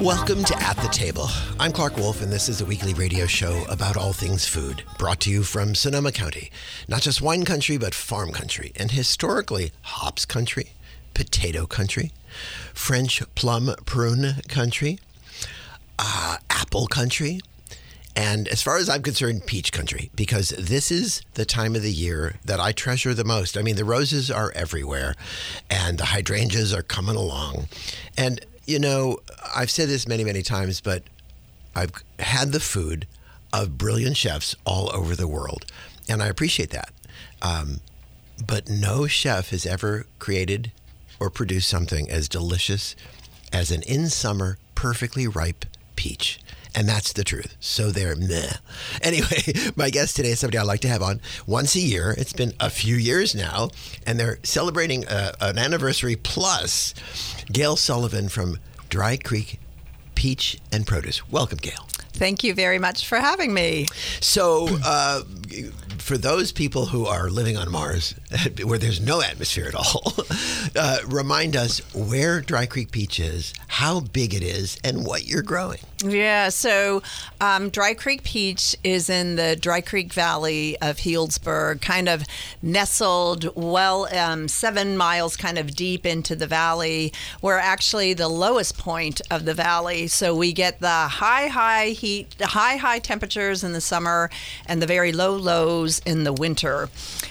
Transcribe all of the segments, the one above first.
Welcome to At the Table. I'm Clark Wolf, and this is a weekly radio show about all things food, brought to you from Sonoma County. Not just wine country, but farm country, and historically hops country, potato country, French plum prune country, apple country, and as far as I'm concerned, peach country, because this is the time of the year that I treasure the most. I mean, the roses are everywhere, and the hydrangeas are coming along. And, you know, I've said this many, many times, but I've had the food of brilliant chefs all over the world, and I appreciate that. But no chef has ever created or produced something as delicious as an in-summer, perfectly ripe peach. And that's the truth. So they're meh. Anyway, my guest today is somebody I like to have on once a year. It's been a few years now, and they're celebrating an anniversary plus. Gail Sullivan from Dry Creek Peach and Produce. Welcome, Gail. Thank you very much for having me. So, for those people who are living on Mars, where there's no atmosphere at all, remind us where Dry Creek Peach is, how big it is, and what you're growing. Yeah, so Dry Creek Peach is in the Dry Creek Valley of Healdsburg, kind of nestled 7 miles kind of deep into the valley. We're actually the lowest point of the valley, so we get the high heat, the high temperatures in the summer and the very low lows in the winter.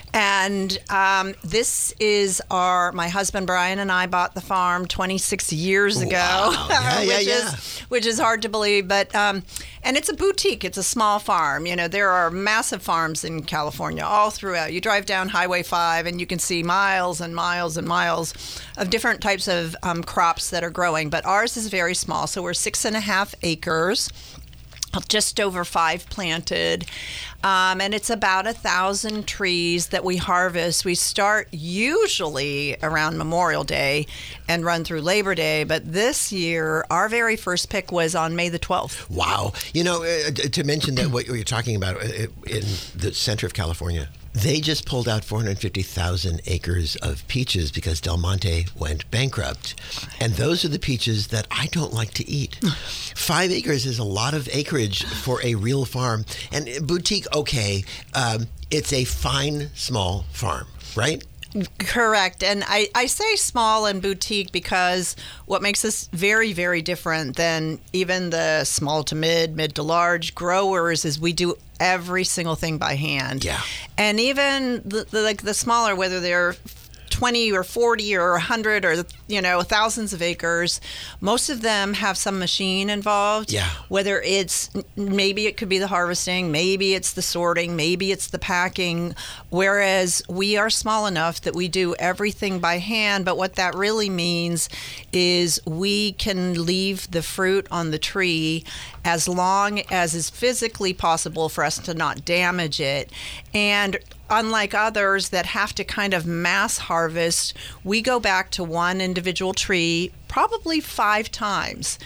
And this is my husband Brian and I bought the farm 26 years ago. Wow. Which is hard to believe, but and it's a boutique. It's a small farm. You know, there are massive farms in California all throughout. You drive down Highway 5 and you can see miles and miles and miles of different types of crops that are growing. But ours is very small, so we're 6.5 acres. Just over 5 planted, and it's about 1,000 trees that we harvest. We start usually around Memorial Day and run through Labor Day, but this year our very first pick was on May the 12th. Wow. You know, to mention that what you're talking about in the center of California, they just pulled out 450,000 acres of peaches because Del Monte went bankrupt. And those are the peaches that I don't like to eat. 5 acres is a lot of acreage for a real farm. And boutique, okay, it's a fine, small farm, right? Correct. And I say small and boutique because what makes us very, very different than even the small to mid to large growers is we do every single thing by hand. Yeah. And even the smaller, whether they're 20 or 40 or 100 or, you know, thousands of acres, most of them have some machine involved. Yeah. Whether it's, maybe it could be the harvesting, maybe it's the sorting, maybe it's the packing, whereas we are small enough that we do everything by hand. But what that really means is we can leave the fruit on the tree as long as is physically possible for us to not damage it. And unlike others that have to kind of mass harvest, we go back to one individual tree probably 5 times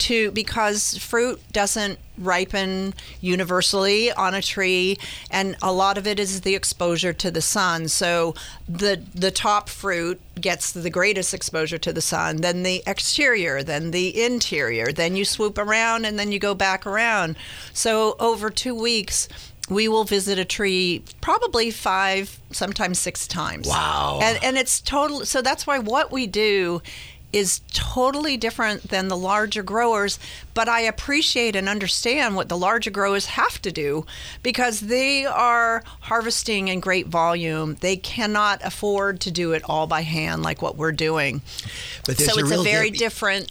because fruit doesn't ripen universally on a tree, and a lot of it is the exposure to the sun. So the top fruit gets the greatest exposure to the sun, then the exterior, then the interior, then you swoop around and then you go back around. So over 2 weeks, we will visit a tree probably 5, sometimes 6 times. Wow. And it's total. So that's why what we do is totally different than the larger growers, but I appreciate and understand what the larger growers have to do because they are harvesting in great volume. They cannot afford to do it all by hand like what we're doing. But so it's a very different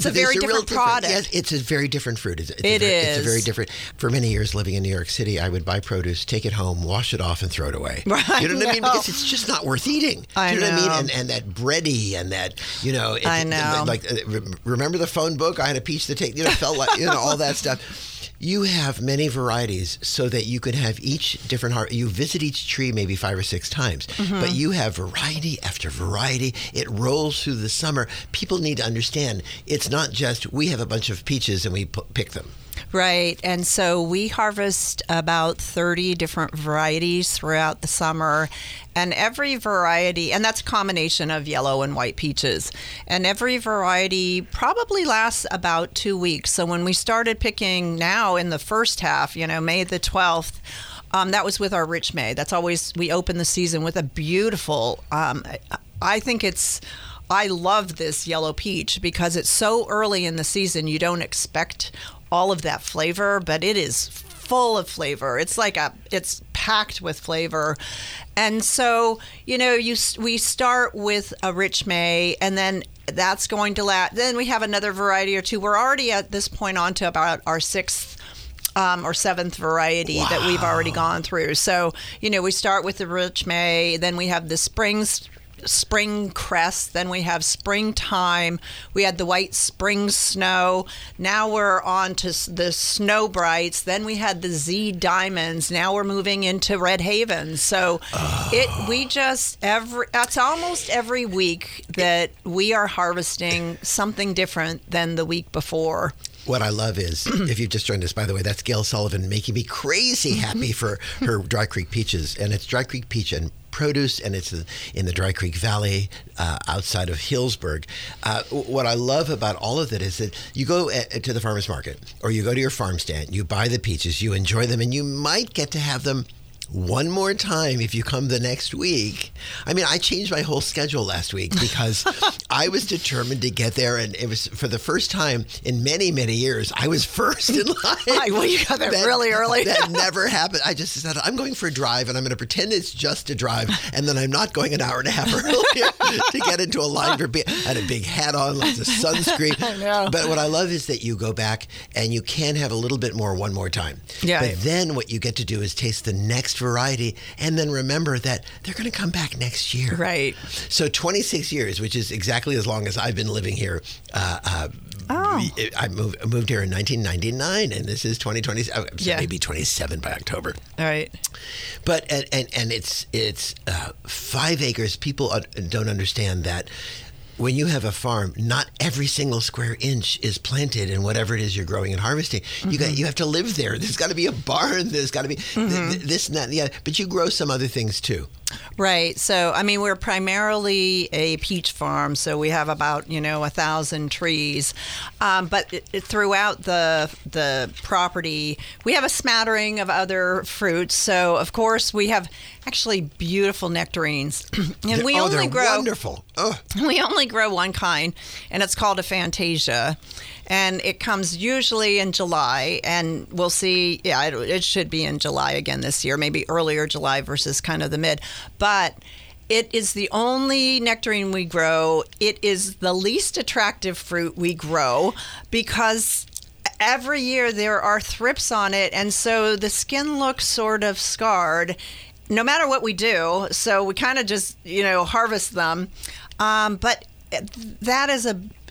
product. Yes, it's a very different fruit. It's a very different. For many years living in New York City, I would buy produce, take it home, wash it off, and throw it away. Right, you know what I mean? Because it's just not worth eating. I know what I mean? know. And that bready and that, you know. I know. Like, remember the phone book? I had a peach that felt like, all that stuff. You have many varieties so that you can have each different you visit each tree maybe 5 or 6 times, but you have variety after variety. It rolls through the summer. People need to understand it's not just we have a bunch of peaches and we pick them. Right. And so we harvest about 30 different varieties throughout the summer. And every variety, and that's a combination of yellow and white peaches. And every variety probably lasts about 2 weeks. So when we started picking now in the first half, May the 12th, that was with our Rich May. That's always, we open the season with a beautiful, I love this yellow peach because it's so early in the season. You don't expect all of that flavor, but it is full of flavor. It's it's packed with flavor. And so, we start with a Rich May, and then that's going to last. Then we have another variety or two. We're already at this point on to about our sixth or seventh variety that we've already gone through. So, we start with the Rich May, then we have the spring crest, then we have springtime, we had the white spring snow, now we're on to the snow brights, then we had the Z diamonds, now we're moving into Red Haven. So that's almost every week that we are harvesting something different than the week before. What I love is, if you've just joined us, by the way, that's Gail Sullivan making me crazy happy for her Dry Creek peaches. And it's Dry Creek Peach and Produce, and it's in the Dry Creek Valley outside of Hillsburg. What I love about all of it is that you go to the farmer's market or you go to your farm stand, you buy the peaches, you enjoy them, and you might get to have them one more time if you come the next week. I mean, I changed my whole schedule last week because I was determined to get there, and it was for the first time in many, many years, I was first in line. Well, you got there really early. That never happened. I just said, I'm going for a drive, and I'm going to pretend it's just a drive, and then I'm not going an hour and a half earlier to get into a line for I had a big hat on, lots of sunscreen. I know. But what I love is that you go back, and you can have a little bit more one more time. Yeah. But then what you get to do is taste the next variety, and then remember that they're going to come back next year. Right. So 26 years, which is exactly as long as I've been living here. I moved here in 1999, and this is 2020. So maybe 27 by October. All right. But and it's 5 acres. People don't understand that. When you have a farm, not every single square inch is planted in whatever it is you're growing and harvesting. You have to live there. There's got to be a barn. There's got to be this and that and the other. But you grow some other things too. Right. So, I mean, we're primarily a peach farm, so we have about 1,000 trees. But throughout the property, we have a smattering of other fruits. So, of course, we have actually beautiful nectarines, and we only grow wonderful. Oh. We only grow one kind, and it's called a Fantasia. And it comes usually in July, and we'll see. Yeah, it should be in July again this year, maybe earlier July versus kind of the mid. But it is the only nectarine we grow. It is the least attractive fruit we grow because every year there are thrips on it, and so the skin looks sort of scarred no matter what we do. So we kind of just, harvest them. But that is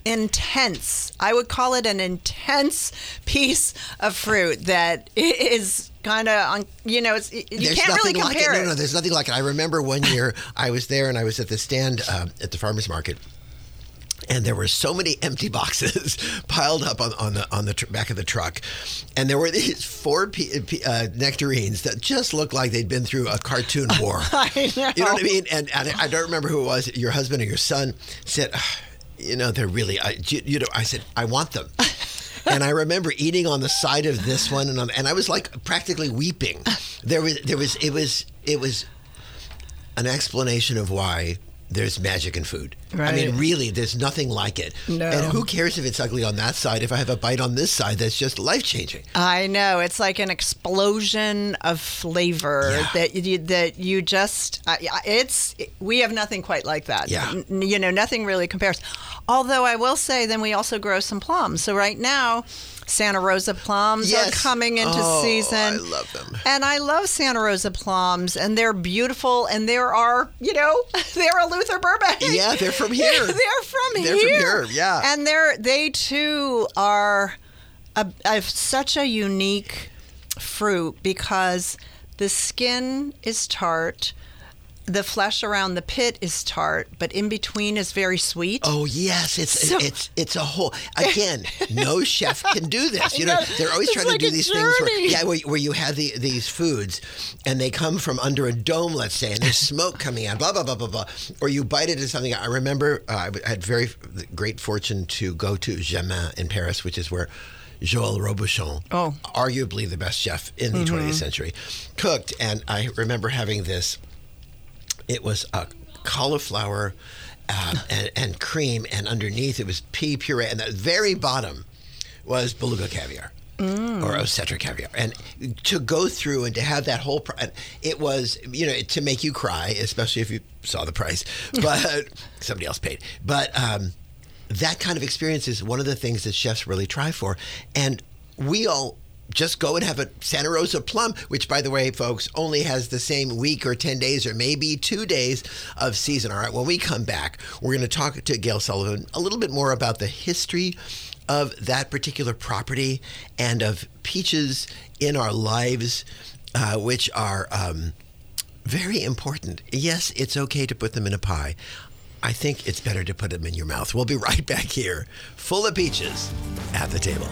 I would call it an intense piece of fruit that is kind of, you can't really compare it. No, there's nothing like it. I remember one year I was there and I was at the stand at the farmer's market. And there were so many empty boxes piled up on the back of the truck, and there were these 4 nectarines that just looked like they'd been through a cartoon war. I know. You know what I mean? And I don't remember who it was. Your husband or your son said, they're really. I said, I want them. And I remember eating on the side of this one, and I was like practically weeping. It was an explanation of why there's magic in food. Right. I mean, really, there's nothing like it. No. And who cares if it's ugly on that side if I have a bite on this side that's just life-changing? I know. It's like an explosion of flavor that you just, we have nothing quite like that. Yeah. Nothing really compares. Although I will say, then we also grow some plums. So right now, Santa Rosa plums are coming into season. I love them. And I love Santa Rosa plums, and they're beautiful, and they're a Luther Burbank. Yeah, they're from here. They're from here, yeah. And they too are such a unique fruit because the skin is tart. the flesh around the pit is tart, but in between is very sweet. Oh yes, it's a whole. Again, no chef can do this. You know, they're always trying to do these things where you have these foods, and they come from under a dome, let's say, and there's smoke coming out, blah blah blah blah blah. Or you bite into something. I remember I had very great fortune to go to Jamin in Paris, which is where Joël Robuchon, arguably the best chef in the 20th century, cooked. And I remember having this. It was a cauliflower and cream, and underneath it was pea puree, and the very bottom was beluga caviar or Osetra caviar. And to go through and to have that whole, it was, you know, to make you cry, especially if you saw the price, but somebody else paid. But that kind of experience is one of the things that chefs really try for. And we all just go and have a Santa Rosa plum, which, by the way, folks, only has the same week or 10 days or maybe 2 days of season. All right, when we come back, we're going to talk to Gail Sullivan a little bit more about the history of that particular property and of peaches in our lives, which are very important. Yes, it's okay to put them in a pie. I think it's better to put them in your mouth. We'll be right back here, full of peaches, at the table.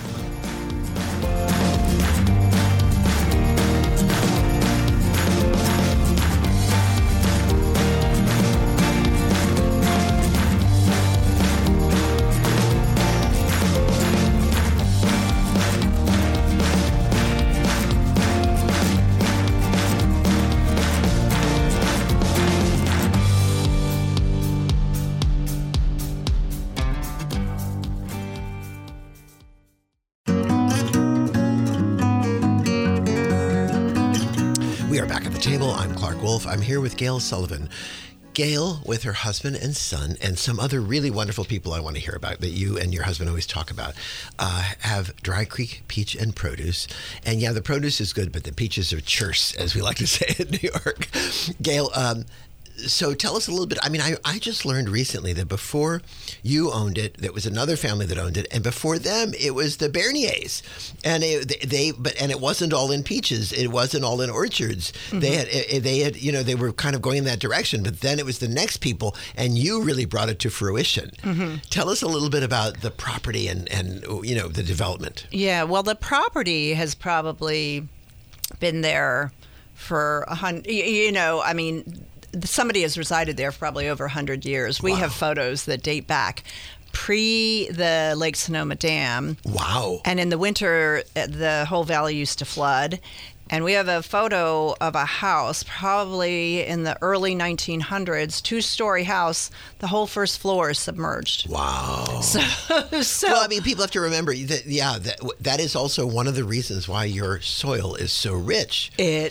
I'm Clark Wolf. I'm here with Gail Sullivan. Gail, with her husband and son, and some other really wonderful people I want to hear about that you and your husband always talk about, have Dry Creek Peach and Produce. And yeah, the produce is good, but the peaches are churse, as we like to say in New York. Gail, so tell us a little bit. I mean, I just learned recently that before you owned it, there was another family that owned it, and before them, it was the Berniers, and it wasn't all in peaches. It wasn't all in orchards. Mm-hmm. They had, you know, they were kind of going in that direction. But then it was the next people, and you really brought it to fruition. Mm-hmm. Tell us a little bit about the property and you know, the development. Yeah, well, the property has probably been there for 100. You know, I mean, somebody has resided there for probably over 100 years. We have photos that date back pre the Lake Sonoma Dam. Wow. And in the winter, the whole valley used to flood. And we have a photo of a house, probably in the early 1900s, 2-story house. The whole first floor is submerged. Wow. So well, I mean, people have to remember that is also one of the reasons why your soil is so rich.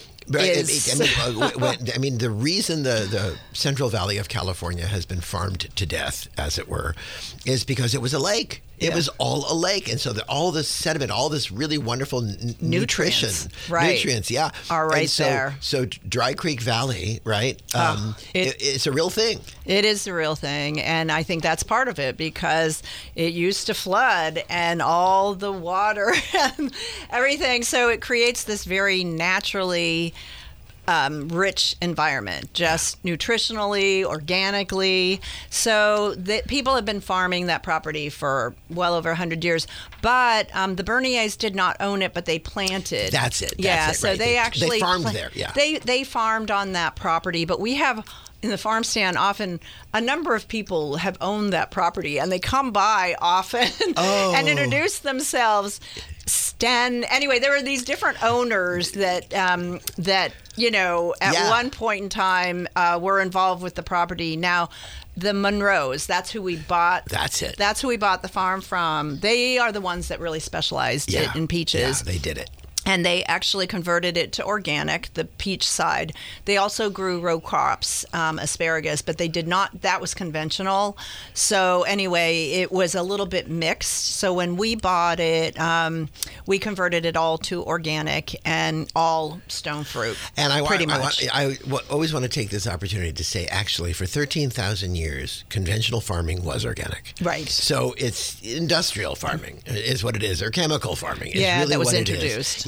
I mean, the reason the Central Valley of California has been farmed to death, as it were, is because it was a lake. It was all a lake. And so all this sediment, all this really wonderful nutrition. Nutrients, are right there. So Dry Creek Valley, right? It's a real thing. It is a real thing. And I think that's part of it, because it used to flood and all the water and everything. So it creates this very naturally rich environment, just nutritionally, organically. So people have been farming that property for well over 100 years. But the Berniers did not own it, but they planted. That's it. So right. They farmed there. Yeah. They farmed on that property, but we have in the farm stand often a number of people have owned that property, and they come by often and introduce themselves. Anyway, there were these different owners that you know, at one point in time were involved with the property. Now, the Monroes, that's who we bought. That's it. That's who we bought the farm from. They are the ones that really specialized in peaches. Yeah, they did it. And they actually converted it to organic, the peach side. They also grew row crops, asparagus, but they did not. That was conventional. So anyway, it was a little bit mixed. So when we bought it, we converted it all to organic and all stone fruit. And I always want to take this opportunity to say, actually, for 13,000 years, conventional farming was organic. Right. So it's industrial farming is what it is, or chemical farming is really that was what introduced. It is.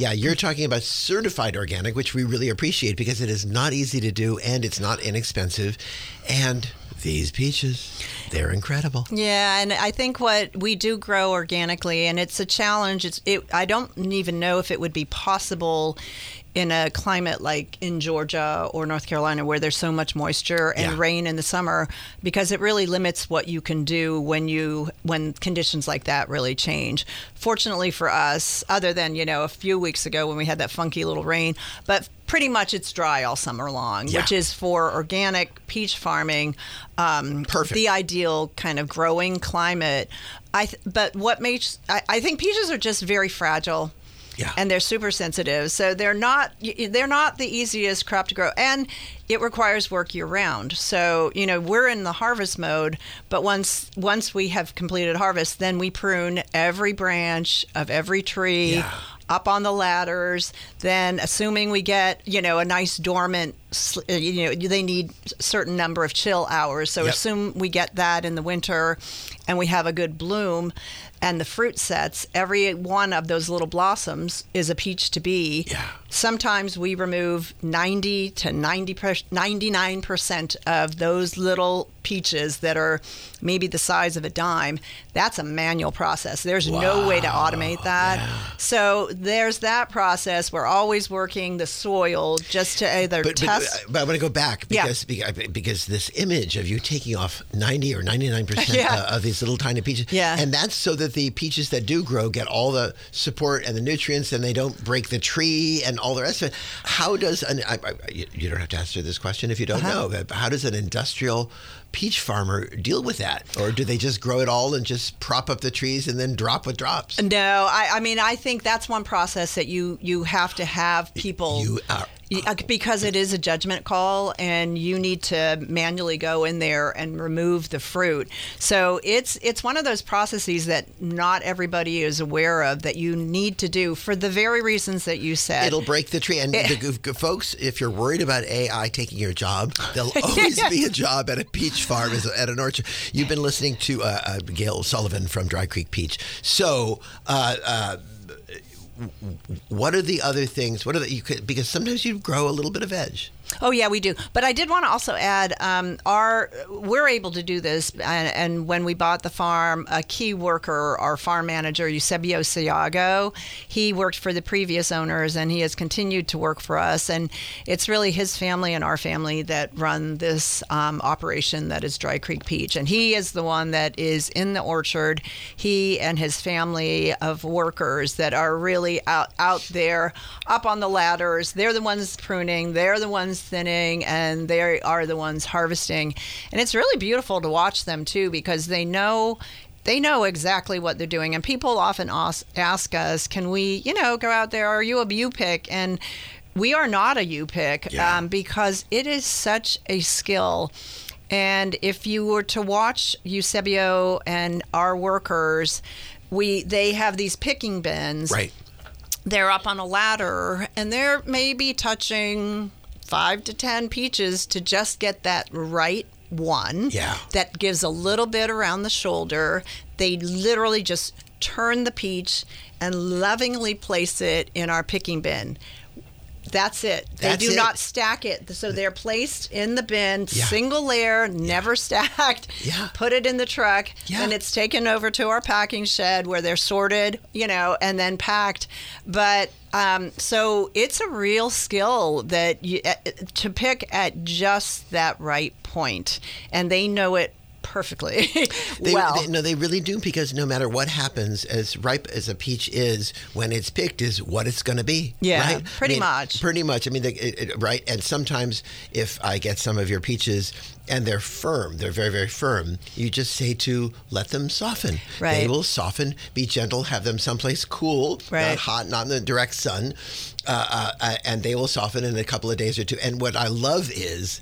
Yeah, you're talking about certified organic, which we really appreciate because it is not easy to do and it's not inexpensive. And these peaches, they're incredible. Yeah, and I think what we do grow organically, and it's a challenge. I don't even know if it would be possible in a climate like in Georgia or North Carolina where there's so much moisture and rain in the summer, because it really limits what you can do when conditions like that really change. Fortunately for us, other than, a few weeks ago when we had that funky little rain, but pretty much it's dry all summer long, which is for organic peach farming, perfect. The ideal kind of growing climate. But what makes I think peaches are just very fragile. Yeah. And they're super sensitive, so they're not the easiest crop to grow, and it requires work year round. So we're in the harvest mode, but once we have completed harvest, then we prune every branch of every tree up on the ladders. Then, assuming we get a nice dormant, they need a certain number of chill hours. So assume we get that in the winter, and we have a good bloom. And the fruit sets, every one of those little blossoms is a peach to be. Yeah. Sometimes we remove 90 to 99% of those little peaches that are maybe the size of a dime. That's a manual process. There's no way to automate that. Yeah. So there's that process. We're always working the soil just to either test. But I want to go back because this image of you taking off 90 or 99% of these little tiny peaches. Yeah. And that's so that the peaches that do grow get all the support and the nutrients, and they don't break the tree and all the rest of it. How does you don't have to answer this question if you don't know, but how does an industrial peach farmer deal with that? Or do they just grow it all and just prop up the trees and then drop what drops? No, I think that's one process that you have to have people... because it is a judgment call, and you need to manually go in there and remove the fruit. So it's one of those processes that not everybody is aware of that you need to do for the very reasons that you said. It'll break the tree. And folks, if you're worried about AI taking your job, there'll always be a job at a peach farm, at an orchard. You've been listening to Gail Sullivan from Dry Creek Peach. So what are the other things? Because sometimes you grow a little bit of veg. Oh, yeah, we do. But I did want to also add, we're able to do this. And when we bought the farm, a key worker, our farm manager, Eusebio Sayago, he worked for the previous owners, and he has continued to work for us. And it's really his family and our family that run this operation that is Dry Creek Peach. And he is the one that is in the orchard. He and his family of workers that are really out there, up on the ladders. They're the ones pruning. They're the ones thinning, and they are the ones harvesting. And it's really beautiful to watch them too, because they know exactly what they're doing. And people often ask us, can we go out there? Are you a U-pick? And we are not a U-pick because it is such a skill. And if you were to watch Eusebio and our workers, they have these picking bins. Right. They're up on a ladder, and they're maybe touching 5 to 10 peaches to just get that right one that gives a little bit around the shoulder. They literally just turn the peach and lovingly place it in our picking bin. That's it. They do not stack it. So they're placed in the bin, single layer, never stacked. Yeah. Put it in the truck, and it's taken over to our packing shed where they're sorted, and then packed. But so it's a real skill that to pick at just that right point, and they know it perfectly they really do, because no matter what happens, as ripe as a peach is, when it's picked is what it's going to be. Yeah, right? Pretty much. I mean, right. And sometimes if I get some of your peaches and they're firm, they're very, very firm, you just say to let them soften. Right. They will soften, be gentle, have them someplace cool, not hot, not in the direct sun, and they will soften in a couple of days or two. And what I love is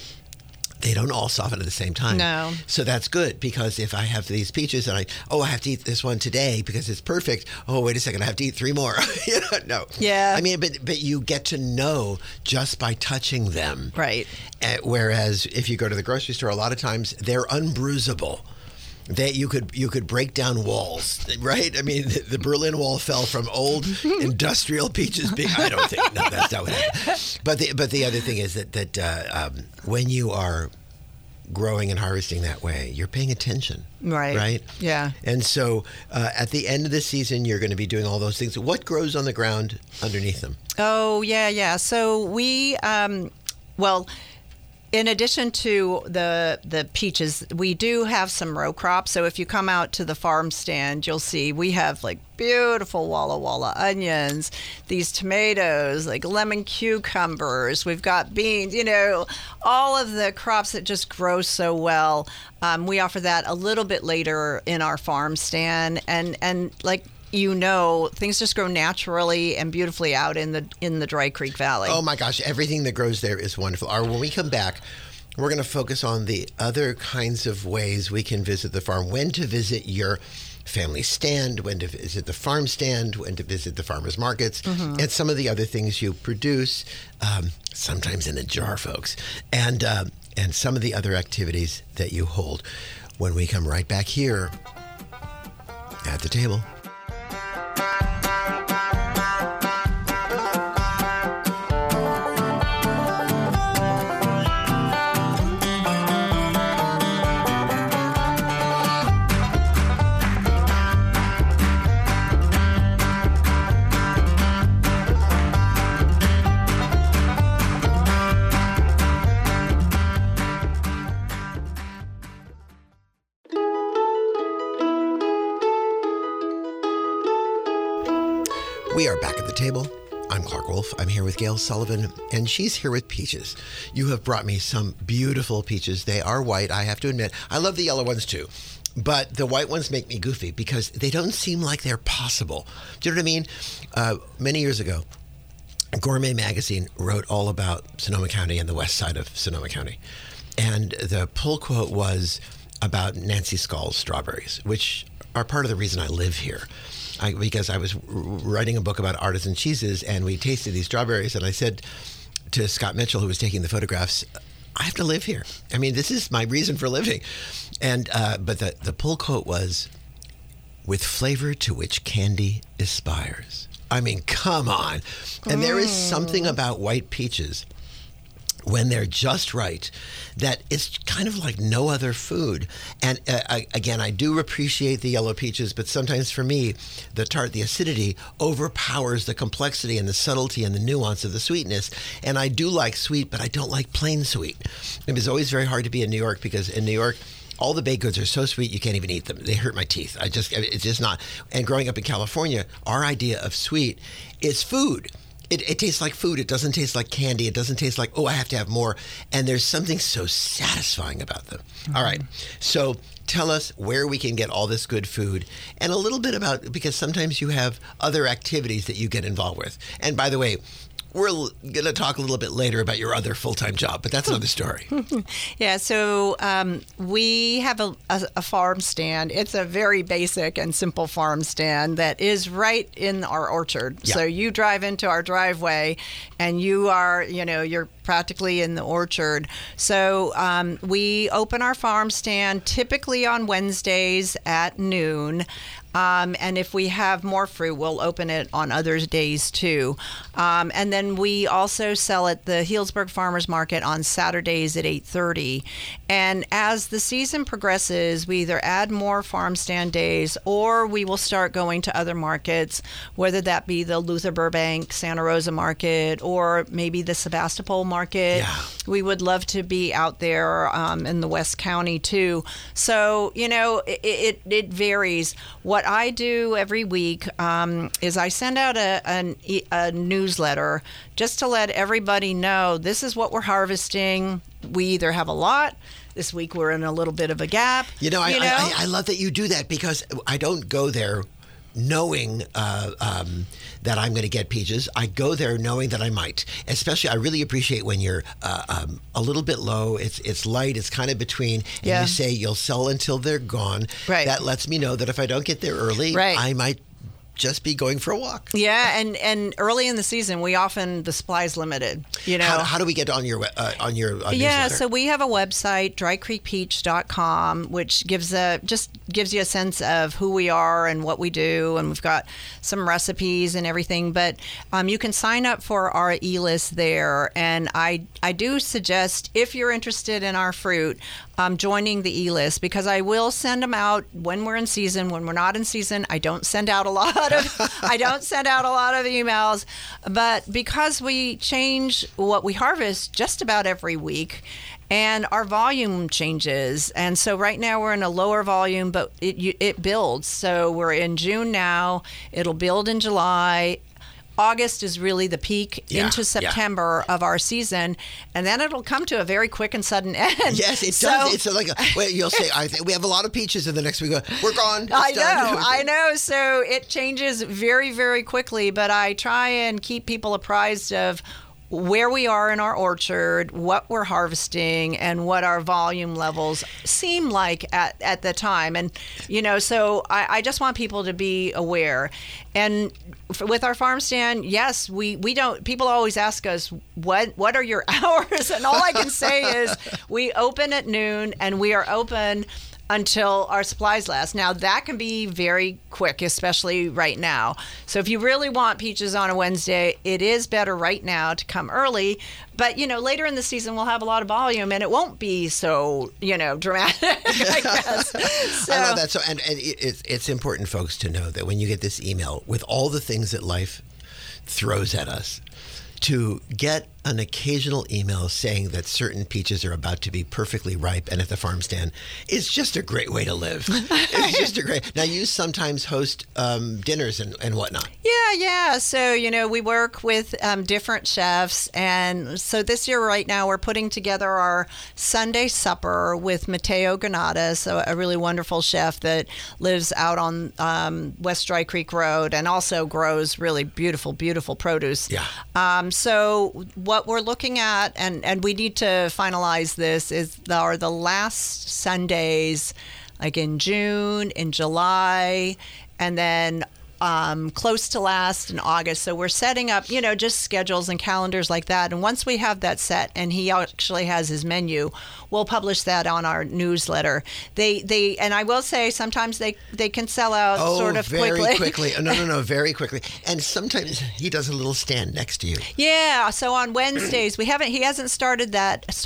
they don't all soften at the same time. No. So that's good, because if I have these peaches and I have to eat this one today because it's perfect. Oh, wait a second, I have to eat 3 more. No. Yeah. I mean, but you get to know just by touching them. Right. Whereas if you go to the grocery store, a lot of times they're unbruisable. that you could break down walls, right? I mean, the Berlin Wall fell from old industrial peaches. I don't think. No, that's not what happened. But the other thing is that when you are growing and harvesting that way, you're paying attention. Right? Yeah. And so at the end of the season, you're going to be doing all those things. What grows on the ground underneath them? Oh, yeah. So we, in addition to the peaches, we do have some row crops. So if you come out to the farm stand, you'll see we have like beautiful Walla Walla onions, these tomatoes, like lemon cucumbers. We've got beans, all of the crops that just grow so well. We offer that a little bit later in our farm stand. And like, things just grow naturally and beautifully out in the Dry Creek Valley. Oh my gosh, everything that grows there is wonderful. When we come back, we're going to focus on the other kinds of ways we can visit the farm, when to visit your family stand, when to visit the farm stand, when to visit the farmers markets, and some of the other things you produce, sometimes in a jar, folks, and some of the other activities that you hold when we come right back here at the table. We are back at the table. I'm Clark Wolf. I'm here with Gail Sullivan, and she's here with peaches. You have brought me some beautiful peaches. They are white, I have to admit. I love the yellow ones too, but the white ones make me goofy because they don't seem like they're possible. Do you know what I mean? Many years ago, Gourmet Magazine wrote all about Sonoma County and the west side of Sonoma County. And the pull quote was about Nancy Scull's strawberries, which are part of the reason I live here. Because I was writing a book about artisan cheeses, and we tasted these strawberries, and I said to Scott Mitchell, who was taking the photographs, I have to live here. I mean, this is my reason for living. And but the pull quote was, with flavor to which candy aspires. I mean, come on. And there is something about white peaches, when they're just right, that it's kind of like no other food. And again, I do appreciate the yellow peaches, but sometimes for me, the tart, the acidity overpowers the complexity and the subtlety and the nuance of the sweetness. And I do like sweet, but I don't like plain sweet. It was always very hard to be in New York, because in New York, all the baked goods are so sweet you can't even eat them. They hurt my teeth. It's just not. And growing up in California, our idea of sweet is food. It tastes like food. It doesn't taste like candy. It doesn't taste like, oh, I have to have more. And there's something so satisfying about them. Mm-hmm. All right. So tell us where we can get all this good food, and a little bit about, because sometimes you have other activities that you get involved with. And by the way, we're going to talk a little bit later about your other full-time job, but that's another story. Yeah, so we have a farm stand. It's a very basic and simple farm stand that is right in our orchard. Yeah. So you drive into our driveway, and you're practically in the orchard. So we open our farm stand typically on Wednesdays at noon. And if we have more fruit, we'll open it on other days too. And then we also sell at the Healdsburg Farmers Market on Saturdays at 8:30. And as the season progresses, we either add more farm stand days, or we will start going to other markets, whether that be the Luther Burbank, Santa Rosa Market, or maybe the Sebastopol Market. Yeah. We would love to be out there in the West County too. So, it varies. What I do every week is I send out a newsletter just to let everybody know this is what we're harvesting. We either have a lot. This week we're in a little bit of a gap. I love that you do that, because I don't go there knowing that I'm going to get peaches. I go there knowing that I might. Especially, I really appreciate when you're a little bit low. It's light. It's kind of between. And you say you'll sell until they're gone. Right. That lets me know that if I don't get there early, right. I might just be going for a walk. Yeah, and early in the season, the supply's limited. How do we get on your newsletter? Yeah, so we have a website, drycreekpeach.com, which gives you a sense of who we are and what we do, and we've got some recipes and everything. But you can sign up for our e-list there, and I do suggest, if you're interested in our fruit, joining the e-list, because I will send them out when we're in season. When we're not in season, I don't send out a lot of emails. But because we change what we harvest just about every week, and our volume changes, and so right now we're in a lower volume, but it builds. So we're in June now. It'll build in July. August is really the peak into September of our season, and then it'll come to a very quick and sudden end. Yes, it does. It's like you'll say, I think we have a lot of peaches, and the next week we're gone. I know. So it changes very, very quickly, but I try and keep people apprised of where we are in our orchard, what we're harvesting, and what our volume levels seem like at the time. And, so I just want people to be aware. And with our farm stand, yes, we don't, people always ask us, what are your hours? And all I can say is we open at noon, and we are open until our supplies last. Now, that can be very quick, especially right now. So if you really want peaches on a Wednesday, it is better right now to come early. But, later in the season, we'll have a lot of volume, and it won't be so, dramatic, I guess. So, I love that. So, and it's important, folks, to know that when you get this email with all the things that life throws at us, to get an occasional email saying that certain peaches are about to be perfectly ripe and at the farm stand is just a great way to live. It's just a great. Now, you sometimes host dinners and whatnot. Yeah. So, we work with different chefs. And so this year right now, we're putting together our Sunday supper with Mateo Granados, a really wonderful chef that lives out on West Dry Creek Road and also grows really beautiful, beautiful produce. Yeah. So what we're looking at, and we need to finalize this, is the last Sundays, like in June, in July, and then close to last in August. So we're setting up, just schedules and calendars like that. And once we have that set, and he actually has his menu, we'll publish that on our newsletter. They and I will say sometimes they can sell out sort of very quickly. No, very quickly. And sometimes he does a little stand next to you. Yeah. So on Wednesdays, he hasn't started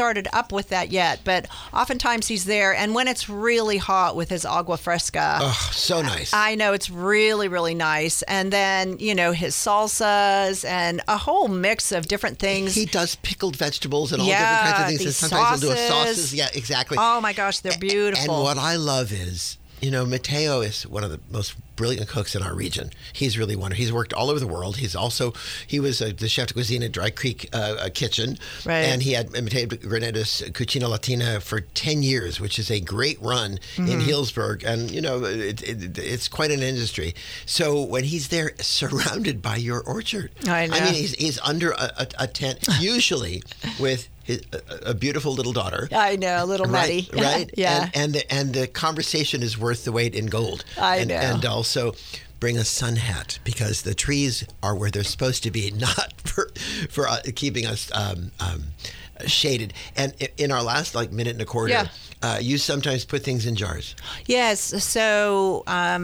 up with that yet, but oftentimes he's there. And when it's really hot with his agua fresca. Oh, so nice. I know, it's really, really nice. And then, his salsas and a whole mix of different things. He does pickled vegetables and all different kinds of things. And sometimes he'll do a sauces. Yeah, exactly. Oh my gosh, they're beautiful. And what I love is, Mateo is one of the most brilliant cooks in our region. He's really wonderful. He's worked all over the world. He was the chef de cuisine at Dry Creek Kitchen. Right. And he had Mateo Granados Cucina Latina for 10 years, which is a great run in Healdsburg. And, it's quite an industry. So when he's there surrounded by your orchard, I know. I mean, he's under a tent, usually with a beautiful little daughter. I know, little Maddie. Right? Yeah. And the conversation is worth the weight in gold. I know. And also bring a sun hat, because the trees are where they're supposed to be, not for keeping us shaded. And in our last minute and a quarter, you sometimes put things in jars. Yes. So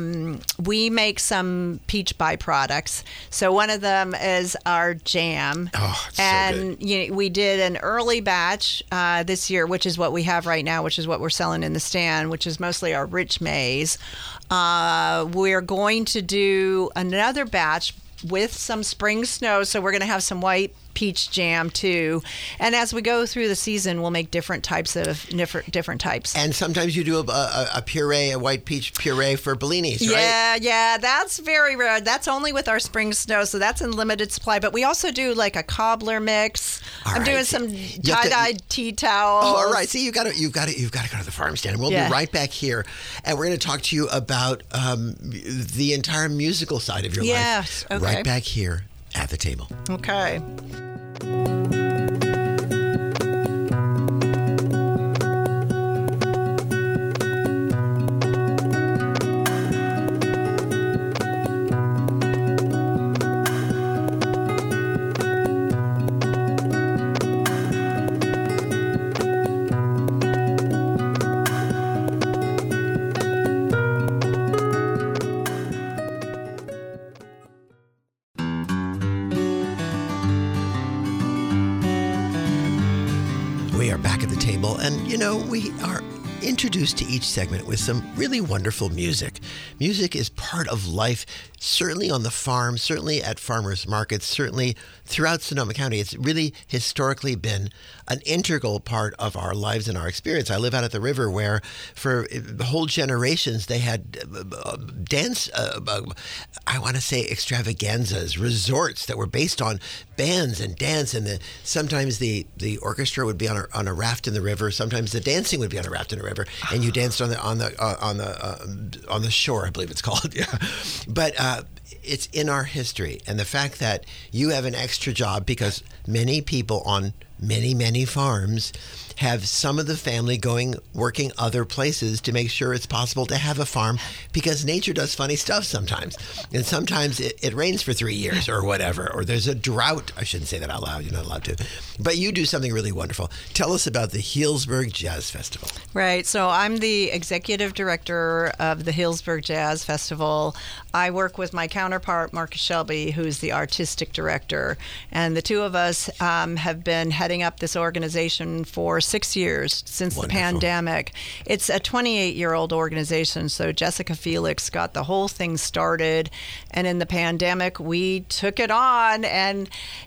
we make some peach byproducts. So one of them is our jam. Oh, it's and so good. We did an early batch this year, which is what we have right now, which is what we're selling in the stand, which is mostly our rich maize. We're going to do another batch with some spring snow, so we're going to have some white peach jam too. And as we go through the season, we'll make different types. And sometimes you do a puree, a white peach puree for Bellinis, right? Yeah, that's very rare. That's only with our spring snow, so that's in limited supply. But we also do like a cobbler mix. I'm doing some tie-dye tea towels. Oh, all right. See, you've got to go to the farm stand. We'll be right back here, and we're going to talk to you about the entire musical side of your life. Yes. Okay. Right back here at the table. Okay. We are back at the table, and we are introduced to each segment with some really wonderful music. Music is part of life, certainly on the farm, certainly at farmers markets, certainly throughout Sonoma County. It's really historically been an integral part of our lives and our experience. I live out at the river where for whole generations they had dance, I want to say extravaganzas, resorts that were based on bands and dance, and sometimes the orchestra would be on a raft in the river. Sometimes the dancing would be on a raft in the river, and you danced on the shore, I believe it's called. Yeah, but it's in our history, and the fact that you have an extra job because many people on many farms have some of the family working other places to make sure it's possible to have a farm, because nature does funny stuff sometimes. And sometimes it rains for 3 years or whatever, or there's a drought. I shouldn't say that out loud. You're not allowed to. But you do something really wonderful. Tell us about the Healdsburg Jazz Festival. Right. So I'm the executive director of the Healdsburg Jazz Festival. I work with my counterpart, Marcus Shelby, who's the artistic director. And the two of us have been heading up this organization for 6 years since Wonderful. The pandemic. It's a 28-year-old organization, so Jessica Felix got the whole thing started, and in the pandemic we took it on and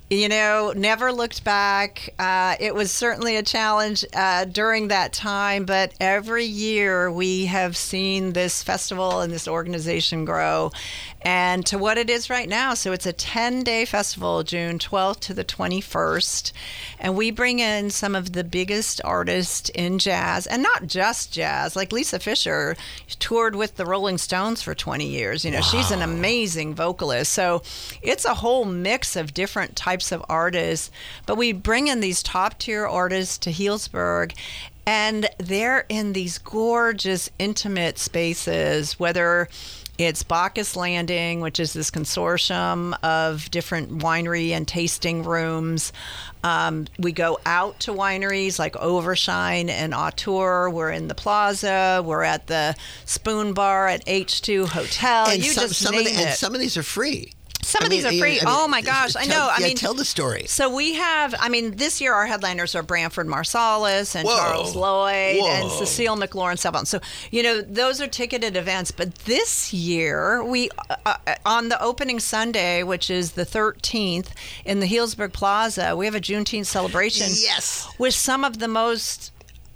never looked back. It was certainly a challenge during that time, but every year we have seen this festival and this organization grow and to what it is right now. So it's a 10-day festival, June 12th to the 21st, and we bring in some of the biggest artists in jazz, and not just jazz. Like Lisa Fischer toured with the Rolling Stones for 20 years. Wow. She's an amazing vocalist. So it's a whole mix of different types of artists, but we bring in these top-tier artists to Healdsburg, and they're in these gorgeous, intimate spaces, whether it's Bacchus Landing, which is this consortium of different winery and tasting rooms. We go out to wineries like Overshine and Auteur. We're in the Plaza. We're at the Spoon Bar at H2 Hotel. And you just name it. And some of these are free. Some of these are free. Oh my gosh, I know. Tell the story. So we have, this year our headliners are Branford Marsalis and Charles Lloyd and Cecile McLaurin-Salvant. So, those are ticketed events. But this year, we, on the opening Sunday, which is the 13th, in the Healdsburg Plaza, we have a Juneteenth celebration. Yes. With some of the most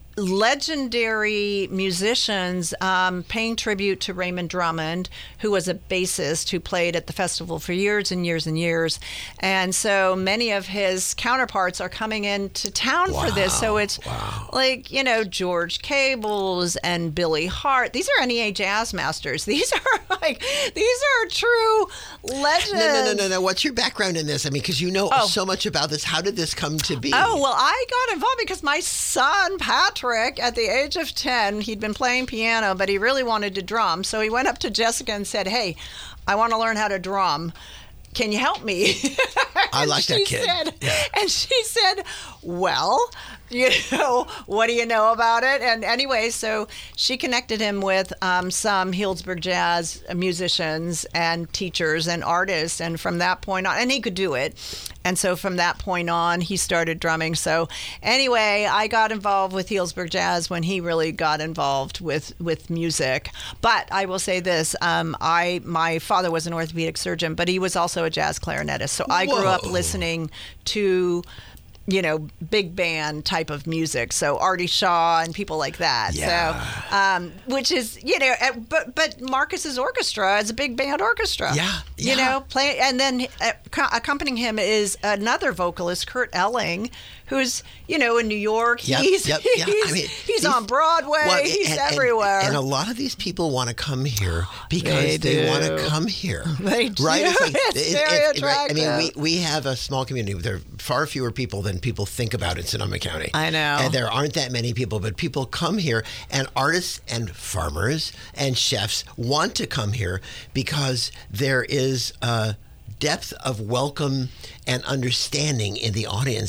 legendary musicians paying tribute to Raymond Drummond, who was a bassist who played at the festival for years and years and years. And so many of his counterparts are coming into town for this. So it's like, George Cables and Billy Hart. These are NEA Jazz Masters. These are true legends. No. What's your background in this? Because you know so much about this. How did this come to be? Oh, well, I got involved because my son, Patrick, at the age of 10, he'd been playing piano, but he really wanted to drum. So he went up to Jessica and said, "Hey, I want to learn how to drum. Can you help me?" I like that kid. And she said, "Well, what do you know about it?" And anyway, so she connected him with some Healdsburg Jazz musicians and teachers and artists. And from that point on, and he could do it. And so from that point on, he started drumming. So anyway, I got involved with Healdsburg Jazz when he really got involved with music. But I will say this, my father was an orthopedic surgeon, but he was also a jazz clarinetist. So I grew up listening to big band type of music. So Artie Shaw and people like that. Yeah. So, which is, but Marcus's orchestra is a big band orchestra. Yeah. Play, and then accompanying him is another vocalist, Kurt Elling, who's, in New York. He's on Broadway. He's everywhere. And a lot of these people want to come here because they want to come here. They do. Right? It's very attractive. Right? We have a small community. There are far fewer people than people think about in Sonoma County. I know. And there aren't that many people, but people come here, and artists and farmers and chefs want to come here because there is a depth of welcome and understanding in the audience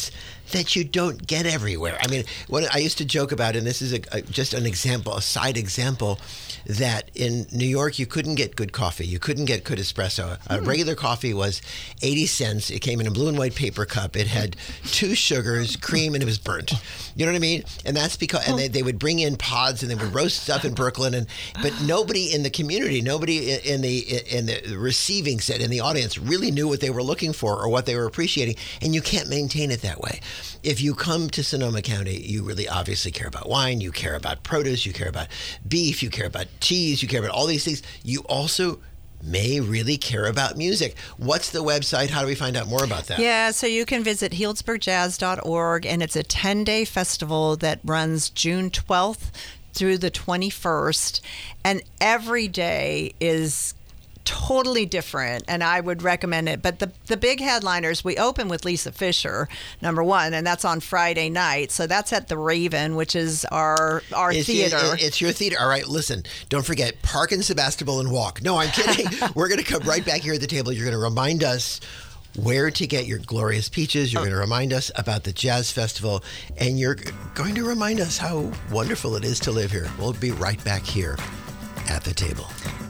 that you don't get everywhere. I mean, what I used to joke about, and this is just an example, a side example, that in New York you couldn't get good coffee. You couldn't get good espresso. Regular coffee was 80 cents. It came in a blue and white paper cup. It had 2 sugars, cream, and it was burnt. You know what I mean? And that's because they would bring in pods and they would roast stuff in Brooklyn. But nobody in the community, nobody in the receiving set, in the audience, really knew what they were looking for or what they were appreciating. And you can't maintain it that way. If you come to Sonoma County, you really obviously care about wine, you care about produce, you care about beef, you care about cheese, you care about all these things. You also may really care about music. What's the website? How do we find out more about that? Yeah, so you can visit healdsburgjazz.org, and it's a 10-day festival that runs June 12th through the 21st, and every day is totally different, and I would recommend it. But the big headliners, we open with Lisa Fischer, number one, and that's on Friday night. So that's at the Raven, which is our theater. It's your theater. All right, listen, don't forget, park in Sebastopol and walk. No, I'm kidding. We're going to come right back here at the table. You're going to remind us where to get your glorious peaches. You're going to remind us about the Jazz Festival, and you're going to remind us how wonderful it is to live here. We'll be right back here at the table.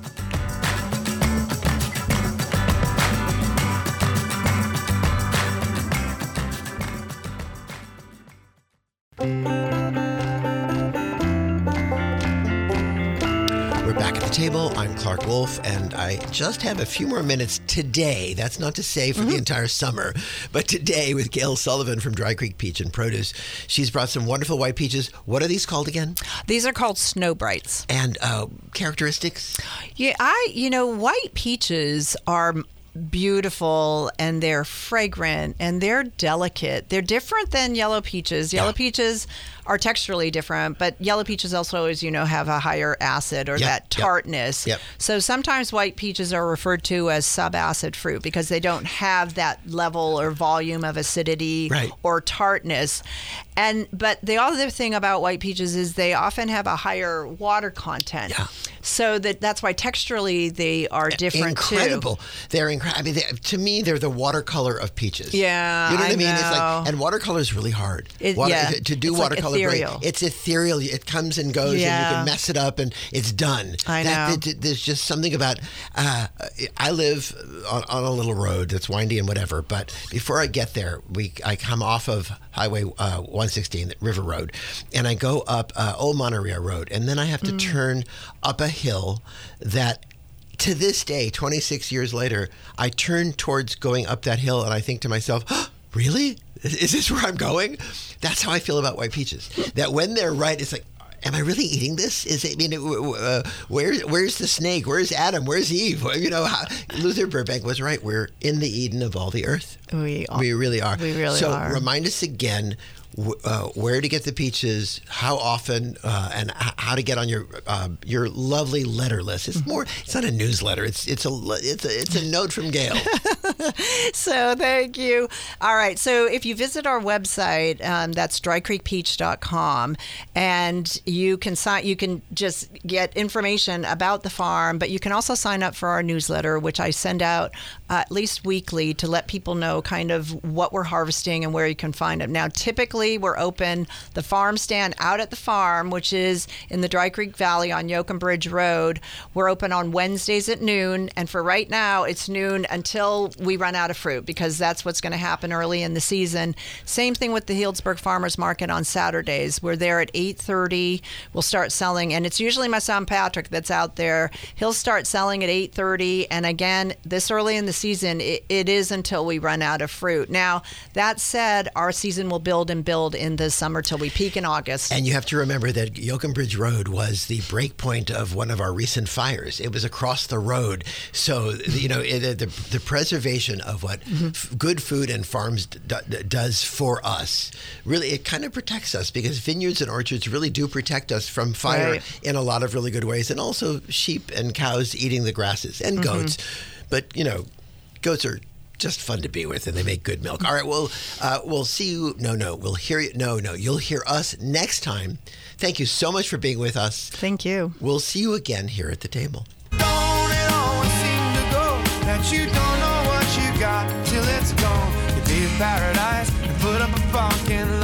We're back at the table. I'm Clark Wolf, and I just have a few more minutes today. That's not to say for the entire summer, but today with Gail Sullivan from Dry Creek Peach and Produce. She's brought some wonderful white peaches. What are these called again? These are called Snow Brights. And characteristics? Yeah, white peaches are beautiful, and they're fragrant, and they're delicate. They're different than yellow peaches. Yellow peaches are texturally different, but yellow peaches also, as you know, have a higher acid or that tartness. So sometimes white peaches are referred to as subacid fruit because they don't have that level or volume of acidity or tartness. But the other thing about white peaches is they often have a higher water content. So that's why texturally they are different. Incredible. Too. They're incredible. I mean, to me, they're the watercolor of peaches. Yeah, you know what I mean? Know. It's like, and watercolor is really hard. To do watercolor, ethereal. It's ethereal. It comes and goes, and you can mess it up, and it's done. I know. There's just something about. I live on a little road that's windy and whatever, but before I get there, I come off of Highway 116, River Road, and I go up Old Monterey Road, and then I have to turn up a hill that, to this day, 26 years later, I turn towards going up that hill, and I think to myself, oh, really? Is this where I'm going? That's how I feel about white peaches. That when they're right, it's like, am I really eating this? Where's the snake? Where's Adam? Where's Eve? Luther Burbank was right. We're in the Eden of all the earth. We really are. We really are. So remind us again where to get the peaches, how often, and how to get on your lovely letter list. It's more. It's not a newsletter. It's a note from Gail. So thank you. All right. So if you visit our website, that's drycreekpeach.com, and you can just get information about the farm, but you can also sign up for our newsletter, which I send out at least weekly to let people know kind of what we're harvesting and where you can find them. Now, typically we're open the farm stand out at the farm, which is in the Dry Creek Valley on Yoakum Bridge Road. We're open on Wednesdays at noon, and for right now it's noon until we run out of fruit, because that's what's going to happen early in the season. Same thing with the Healdsburg Farmers Market on Saturdays. We're there at 8:30. We'll start selling, and it's usually my son Patrick that's out there. He'll start selling at 8:30, and again, this early in the season, it is until we run out of fruit. Now, that said, our season will build and build in the summer till we peak in August. And you have to remember that Yoakum Bridge Road was the break point of one of our recent fires. It was across the road. So, the preservation of what good food and farms does for us, really, it kind of protects us, because vineyards and orchards really do protect us from fire in a lot of really good ways. And also sheep and cows eating the grasses, and goats. But, goats are just fun to be with, and they make good milk. All right, we'll see you. We'll hear you. You'll hear us next time. Thank you so much for being with us. Thank you. We'll see you again here at the table. Don't it always seem to go that you don't know what you got till it's gone? You'd be in paradise and put up a parking